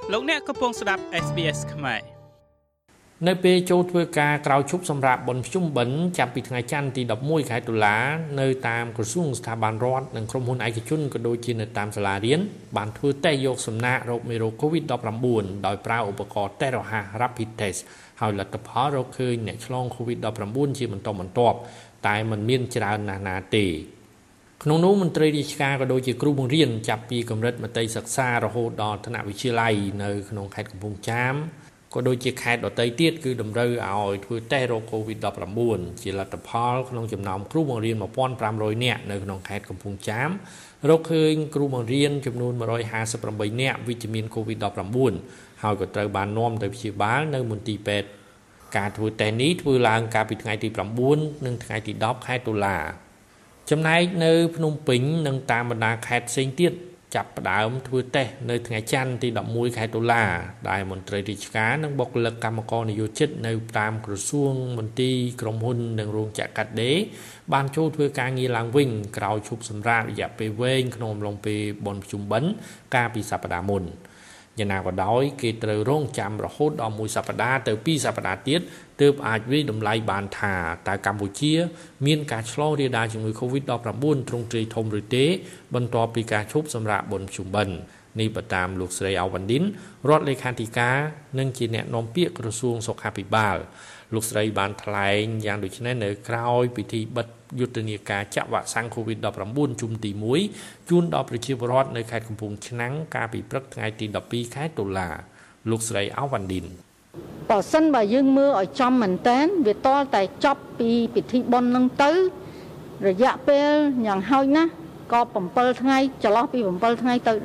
លោកអ្នកកំពុងស្ដាប់ SBS ខ្មែរនៅពេលចូលធ្វើការក្រៅឈប់សម្រាប់បុណ្យភ្ជុំបិណ្ឌចាប់ពីថ្ងៃច័ន្ទទី11ខែតុលានៅតាមក្រសួងស្ថាប័នរដ្ឋនិងក្រុមហ៊ុនឯកជនក៏ដូចជានៅតាមសាលារៀនបានធ្វើតេស្តយកសំណាក់រោគមេរោគ COVID-19 ដោយប្រើឧបករណ៍តេស្តរហ័ស Rapid Test ហើយលទ្ធផលរកឃើញអ្នកឆ្លង COVID-19 ជាបន្តបន្ទាប់តែมันមានច្រើនណាស់ទេក្នុងនោះមន្ត្រីរាជការក៏ដូចជាគ្រូបង្រៀនចាប់ពីកម្រិតមត្តេយ្យសិក្សារហូតដល់ថ្នាក់វិទ្យាល័យនៅក្នុងខេត្តកំពង់ចាមក៏ដូចជាខេត្តដទៃទៀតគឺតម្រូវឲ្យធ្វើតេស្តរោគ COVID-19 ជាលទ្ធផលក្នុងចំណោមគ្រូបង្រៀន 1,500 នាក់នៅក្នុងខេត្តកំពង់ចាមរកឃើញគ្រូបង្រៀនចំនួន 158 នាក់វិជ្ជមាន COVID-19 ហើយក៏ត្រូវបាននាំទៅព្យាបាលនៅមន្ទីរពេទ្យការធ្វើតេស្តនេះធ្វើឡើងកាលពីថ្ងៃទី9និងថ្ងៃទី10ខែតុលាចំណែកនៅភ្នំពេញនិងតាមបណ្ដាខេត្តផ្សេងទៀតចាប់ផ្ដើមធ្វើតេស្តនៅថ្ងៃច័ន្ទទី11ខែតុលាដែលមន្ត្រីរាជការនិងបុគ្គលិកកម្មករនយោជិតនៅតាមក្រសួងមន្ទីរក្រុមហ៊ុននិងរោងចក្រកាត់ដេរបានចូលធ្វើការងារឡើងវិញក្រោយឈប់សម្រាករយៈពេលវែងក្នុងអំឡុងពេលបុណ្យភ្ជុំបិណ្ឌកាលពីសប្តាហ៍មុនយ៉ាងណាក៏ដោយគេត្រូវរងចាំរហូតដល់1សប្តាហ៍ទៅ2សប្តាហ៍ទៀតទើបអាចវិយតម្លៃបានថាតើកម្ពុជាមានការឆ្លងរាលដាលជំងឺ COVID-19 ទ្រង់ទ្រាយធំឬទេបន្ទាប់ពីការឈប់សម្រាកបុណ្យភ្ជុំបិណ្ឌនេះបើតាមលោកស្រីអាវ៉ាន់ឌិនរដ្ឋលេខាធិការនិងជាអ្នកនាំពាក្យក្រសួងសុខាភិបាលលោកស្រីបានថ្លែងយ៉ាងដូចនេះនៅក្រៅពិធីបិទយុទ្ធនាការចាក់វ៉ាក់សាំង COVID-19 ជុំទី1ជូនដល់ប្រជាពលរដ្ឋនៅខេត្តកំពង់ឆ្នាំងកាលពីព្រឹកថ្ងៃទី12ខែតុលាលោកស្រីអាវ៉ាន់ឌិនបើសិនបើយើងមើលឲ្យចំមែនតើវាតតែចប់ពីពិធីបុណ្យនឹងទៅរយៈពេលយ៉ាងហោចណាស់ក៏7ថ្ងៃចន្លោះពី7ថ្ងៃទៅ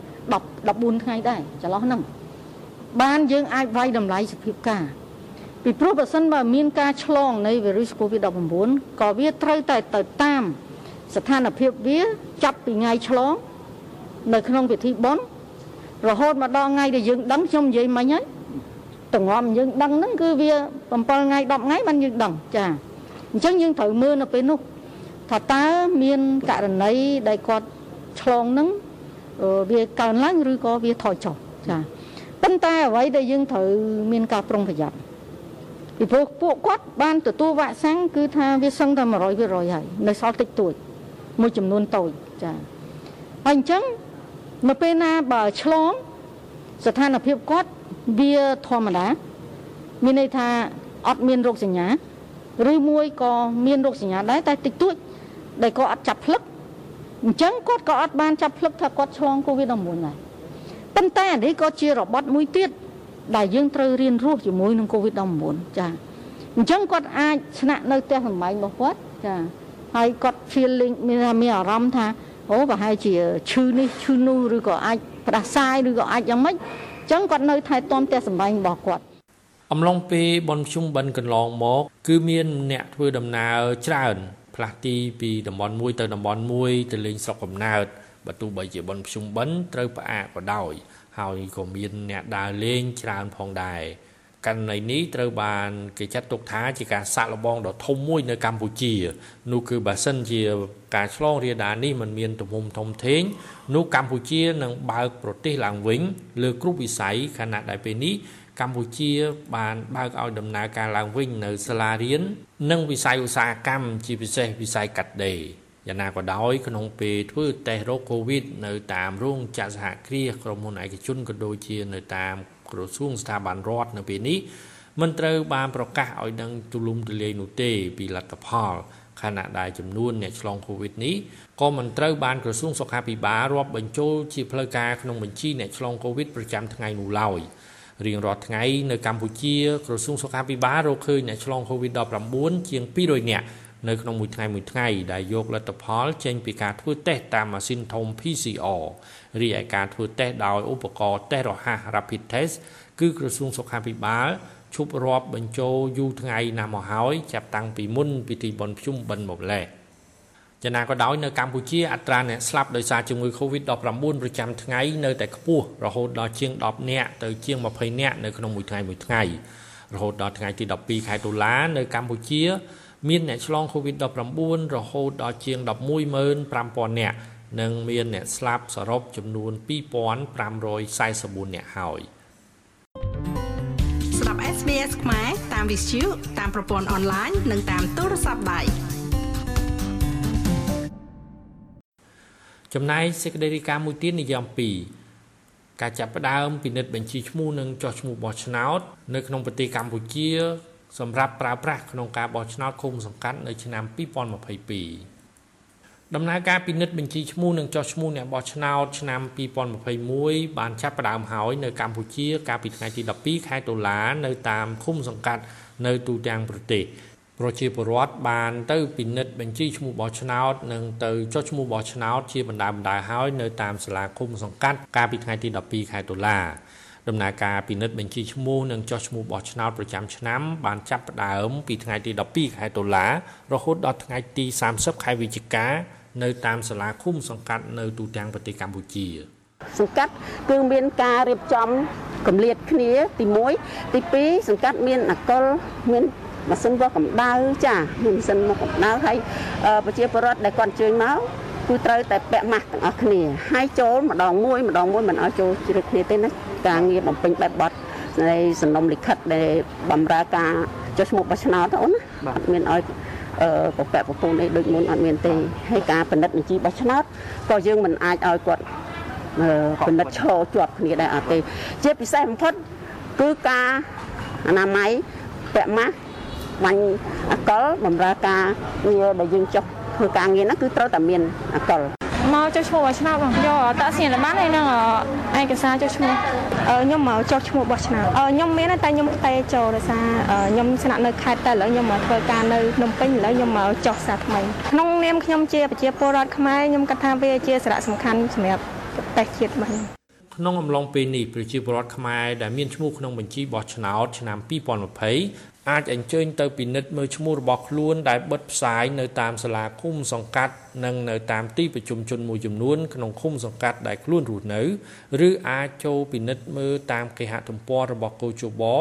14ថ្ងៃដែរចន្លោះហ្នឹងបានយើងអាចវាយតម្លៃសភាពការពីព្រោះបើសិនបើមានការឆ្លងនៃវីរុស COVID-19 ក៏វាត្រូវតែទៅតាមស្ថានភាពវាចាប់ពីថ្ងៃឆ្លងនៅក្នុងពិធីបុណ្យរហូតមកដល់ថ្ងៃដែលយើងដឹងខ្ញុំនិយាយមិញហើយតង្ងាប់យើងដឹងហ្នឹងគឺវា7ថ្ងៃ10ថ្ងៃបានយើងដឹងចាអញ្ចឹងយើងត្រូវមើលនៅពេលនោះថាតើមានករណីដែលគាត់ឆ្លងហ្នឹងវាកើនឡើងឬក៏វាថយចុះចាប៉ុន្តែអ្វីដែលយើងត្រូវមានការប្រុងប្រយ័ត្នពីព្រោះពួកគាត់បានទទួលវ៉ាក់សាំងគឺថាវាសឹងតែ 100% ហើយនៅសល់តិចតួចមួយចំនួនតូចចាហើយអញ្ចឹងនៅពេលណាបើឆ្លងស្ថានភាពគាត់វាធម្មតាមានន័យថាអត់មានរោគសញ្ញាឬមួយក៏មានរោគសញ្ញាដែរតែតិចតួចដែលក៏អត់ចាប់ភ្លឹកអញ្ចឹងគាត់ក៏អត់បានចាប់ភ្លឹកថាគាត់ឆ្លង COVID-19 ដែរប៉ុន្តែនេះក៏ជារបត់មួយទៀតដែលយើងត្រូវរៀនរស់ជាមួយនឹង COVID-19 ចាអញ្ចឹងគាត់អាចស្នាក់នៅផ្ទះសម្បែងរបស់គាត់ចាហើយគាត់ feeling មានអារម្មណ៍ថាអូប្រហែលជាឈឺនេះឈឺនោះឬក៏អាចផ្ដាសាយឬក៏អាចយ៉ាងម៉េចអញ្ចឹងគាត់នៅថែទាំផ្ទះសម្បែងរបស់គាត់អំឡុងពេលបុណ្យភ្ជុំបិណ្ឌកន្លងមកគឺមានអ្នកធ្វើដំណើរច្រើនផ្លាស់ទីពីតំបន់មួយទៅតំបន់មួយទៅលេងស្រុកកំណើតបើទោះបីជាបុណ្យភ្ជុំបិណ្ឌត្រូវផ្អាកក៏ដោយហើយក៏មានអ្នកដើរលេងច្រើនផងដែរករណីនេះត្រូវបានគេចាត់ទុកថាជាការសាកល្បងដ៏ធំមួយនៅកម្ពុជានោះគឺបើសិនជាការឆ្លងរាលដាលនេះมันមានទំហំធំធេងនោះកម្ពុជានឹងបើកប្រទេសឡើងវិញលើគ្រប់វិស័យខណៈដែលពេលនេះកម្ពុជាបានបើកឲ្យដំណើរការឡើងវិញនៅសាលារៀននិងវិស័យឧស្សាហកម្មជាពិសេសវិស័យកាត់ដេរយ៉ាងណាក៏ដោយក្នុងពេលធ្វើតេស្តរោគ COVID នៅតាមរោងចក្រសហគ្រាសក្រុមហ៊ុនឯកជនក៏ដូចជានៅតាមក្រសួងស្ថាប័នរដ្ឋនៅពេលនេះមិនត្រូវបានប្រកាសឲ្យដឹងទូលំទូលាយនោះទេពីលទ្ធផលខណៈដែលចំនួនអ្នកឆ្លង COVID នេះក៏មិនត្រូវបានក្រសួងសុខាភិបាលរាប់បញ្ចូលជាផ្លូវការក្នុងបញ្ជីអ្នកឆ្លង COVID ប្រចាំថ្ងៃនោះឡើយរៀងរាល់ថ្ងៃនៅកម្ពុជាក្រសួងសុខាភិបាលរកឃើញអ្នកឆ្លង COVID-19 ជាង200នាក់នៅក្នុងមួយថ្ងៃដែលយកលទ្ធផលចេញពីការធ្វើតេស្តតាមម៉ាស៊ីនធំ PCR រីឯការធ្វើតេស្តដោយឧបករណ៍តេស្តរហ័ស Rapid Test គឺក្រសួងសុខាភិបាលឈប់រាប់បញ្ចូលយូរថ្ងៃណាស់មកហើយចាប់តាំងពីមុនពិធីបុណ្យភ្ជុំបិណ្ឌមកម្លេះយ៉ាងណាក៏ដោយនៅកម្ពុជាអត្រាអ្នកស្លាប់ដោយសារជំងឺ COVID-19 ប្រចាំថ្ងៃនៅតែខ្ពស់រហូតដល់ជាង10នាក់ទៅជាង20នាក់នៅក្នុងមួយថ្ងៃរហូតដល់ថ្ងៃទី12ខែតុលានៅកម្ពុជាមានអ្នកឆ្លង COVID-19 រហូតដល់ជាង 115,000 នាក់និងមានអ្នកស្លាប់សរុបចំនួន 2,544 នាក់ហើយស្ដាប់ SBS ខ្មែរតាមវិទ្យុតាមប្រព័ន្ធអនឡាញនិងតាមទូរស័ព្ទដៃចំណែកសេចក្តីរាយការណ៍មួយទៀតនិយាយអំពីការចាប់ផ្ដើមពិនិត្យបញ្ជីឈ្មោះនិងចុះឈ្មោះបោះឆ្នោតនៅក្នុងប្រទេសកម្ពុជាសម្រាប់ប្រើប្រាស់ក្នុងការបោះឆ្នោតឃុំសង្កាត់នៅឆ្នាំ2022ដំណើរការពិនិត្យបញ្ជីឈ្មោះនិងចុះឈ្មោះអ្នកបោះឆ្នោតឆ្នាំ2021បានចាប់ផ្ដើមហើយនៅកម្ពុជាកាលពីថ្ងៃទី12ខែតុលានៅតាមឃុំសង្កាត់នៅទូទាំងប្រទេសប្រជាពលរដ្ឋបានទៅពិនិត្យបញ្ជីឈ្មោះបោះឆ្នោតនិងទៅចុះឈ្មោះបោះឆ្នោតជាបណ្ដើរហើយនៅតាមសាលាឃុំសង្កាត់កាលពីថ្ងៃទី12ខែតុលាដំណើរការពិនិត្យបញ្ជីឈ្មោះនិងចុះឈ្មោះបោះឆ្នោតប្រចាំឆ្នាំបានចាប់ផ្ដើមពីថ្ងៃទី12ខែតុលារហូតដល់ថ្ងៃទី30ខែវិច្ឆិកានៅតាមសាលាឃុំសង្កាត់នៅទូទាំងប្រទេសកម្ពុជាសង្កាត់គឺមានការរៀបចំកម្រិតគ្នាទី1ទី2សង្កាត់មានអកុលមានម៉ាស៊ីនវាស់កម្ដៅចាមានម៉ាស៊ីនមកកម្ដៅហើយប្រជាពលរដ្ឋដែលគាត់អញ្ជើញមកគឺត្រូវតែពាក់ម៉ាស់ទាំងអស់គ្នាហើយចូលម្ដងមួយមិនឲ្យចូលជ្រើសគ្នាទេណាការងារបំពេញបែបបទនៃសំណុំលិខិតដែលបម្រើការចុះឈ្មោះបោះឆ្នោតអូនណាអត់មានឲ្យប្រពាក់ប្រពន្ធអីដូចមុនអត់មានទេហើយការពិនិត្យបញ្ជីបោះឆ្នោតក៏យើងមិនអាចឲ្យគាត់ពិនិត្យឈរជាប់គ្នាដែរអត់ទេជាពិសេសបំផុតគឺការអនាម័យពាក់ម៉ាស់បាញ់អកុលបម្រើការងារដែលយើងចុះធ្វើការងារហ្នឹងគឺត្រូវតែមានអកុលមកចុះឈ្មោះបោះឆ្នោតបងយកតាក់សញ្ញាបត្រហើយនឹងឯកសារចុះឈ្មោះខ្ញុំមកចុះឈ្មោះបោះឆ្នោតខ្ញុំមានតែខ្ញុំផ្ទេរចូលដោយសារខ្ញុំស្នាក់នៅខេត្តតែឥឡូវខ្ញុំមកធ្វើការនៅភ្នំពេញឥឡូវខ្ញុំមកចុះសារថ្មីក្នុងនាមខ្ញុំជាប្រជាពលរដ្ឋខ្មែរខ្ញុំគិតថាវាជាសារៈសំខាន់សម្រាប់ប្រទេសជាតិរបស់ខ្ញុំក្នុងអំឡុងពេលនេះប្រជាពលរដ្ឋខ្មែរដែលមានឈ្មោះក្នុងបញ្ជីបោះឆ្នោតឆ្នាំ2020អាចអញ្ជើញទៅពិនិត្យមើលឈ្មោះរបស់ខ្លួនដែលបិទផ្សាយនៅតាមសាលាឃុំសង្កាត់និងនៅតាមទីប្រជុំជនមួយចំនួនក្នុងឃុំសង្កាត់ដែលខ្លួនរស់នៅឬអាចចូលពិនិត្យមើលតាមគេហទំព័ររបស់កោជប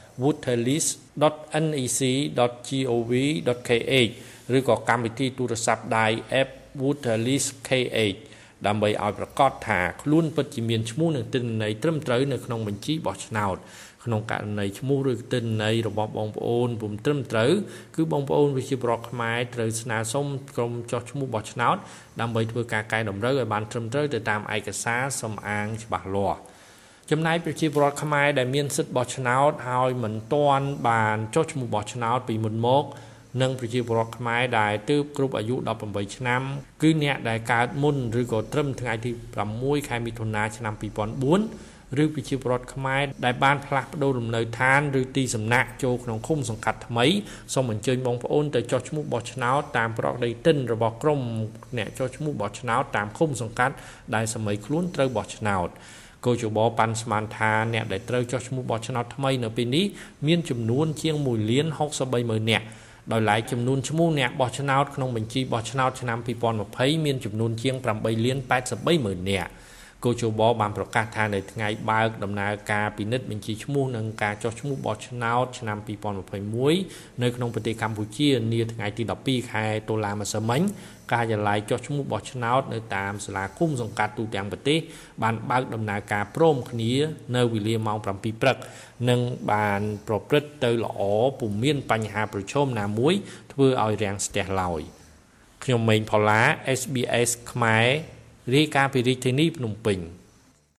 voterlist.nec.gov.kh ឬក៏កម្មវិធីទូរស័ព្ទដៃ app Voterlist KH ដើម្បីឲ្យប្រកាសថាខ្លួនពិតជាមានឈ្មោះនិងទិន្នន័យត្រឹមត្រូវនៅក្នុងបញ្ជីបោះឆ្នោតក្នុងករណីឈ្មោះឬទិន្នន័យរបស់បងប្អូនពុំត្រឹមត្រូវគឺបងប្អូនប្រជាពលរដ្ឋខ្មែរត្រូវស្នើសុំក្រុមចុះឈ្មោះបោះឆ្នោតដើម្បីធ្វើការកែតម្រូវឲ្យបានត្រឹមត្រូវទៅតាមឯកសារសំអាងច្បាស់លាស់ចំណែកប្រជាពលរដ្ឋខ្មែរដែលមានសិទ្ធិបោះឆ្នោតហើយមិនទាន់បានចុះឈ្មោះបោះឆ្នោតពីមុនមកនិងប្រជាពលរដ្ឋខ្មែរដែលទើបគ្រប់អាយុ18ឆ្នាំគឺអ្នកដែលកើតមុនឬក៏ត្រឹមថ្ងៃទី6ខែមិថុនាឆ្នាំ2004ឬប្រជាពលរដ្ឋខ្មែរដែលបានផ្លាស់ប្ដូរលំនៅឋានឬទីសំណាក់ចូលក្នុងឃុំសង្កាត់ថ្មីសូមអញ្ជើញបងប្អូនទៅចុះឈ្មោះបោះឆ្នោតតាមប្រតិទិនរបស់ក្រុមអ្នកចុះឈ្មោះបោះឆ្នោតតាមឃុំសង្កាត់ដែលសម័យខ្លួនត្រូវបោះឆ្នោតកោជបប៉ាន់ស្មានថាអ្នកដែលត្រូវចុះឈ្មោះបោះឆ្នោតថ្មីនៅពេលនេះមានចំនួនជាង1,63,000 នាក់ដោយឡែកចំនួនឈ្មោះអ្នកបោះឆ្នោតក្នុងបញ្ជីបោះឆ្នោតឆ្នាំ2020មានចំនួនជាង8,83,000 នាក់កោជបបានប្រកាសថានៅថ្ងៃបើកដំណើរការពិនិត្យបញ្ជីឈ្មោះនិងការចុះឈ្មោះបោះឆ្នោតឆ្នាំ2021នៅក្នុងប្រទេសកម្ពុជានាថ្ងៃទី12ខែតុលាម្សិលមិញការិយាល័យចុះឈ្មោះបោះឆ្នោតនៅតាមសាលាឃុំសង្កាត់ទូទាំងប្រទេសបានបើកដំណើរការព្រមគ្នានៅវេលាម៉ោង 7 ព្រឹកនិងបានប្រព្រឹត្តទៅល្អពុំមានបញ្ហាប្រឈមណាមួយធ្វើឲ្យរាំងស្ទះឡើយខ្ញុំម៉េងផល្លា SBS ខ្មែររាយការណ៍ពីរាជធានីភ្នំពេញ